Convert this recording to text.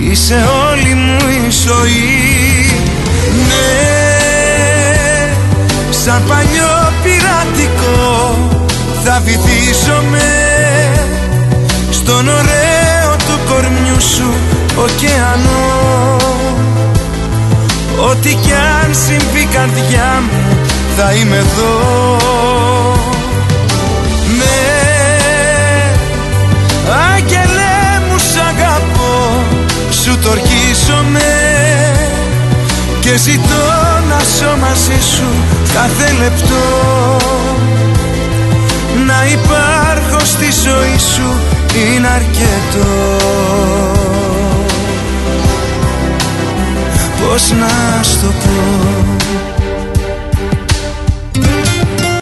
είσαι όλη μου η ζωή. Ναι, σαν παλιό πειρατικό θα βυθίζομαι στον ωραίο του κορμιού σου ωκεανό. Ό,τι κι αν συμβεί καρδιά μου θα είμαι εδώ. Ναι, άγγελε μου σ' αγαπώ, σου το ορκίζομαι και ζητώ να ζω μαζί σου κάθε λεπτό. Να υπάρχω στη ζωή σου είναι αρκετό. Πώς να σου το πω.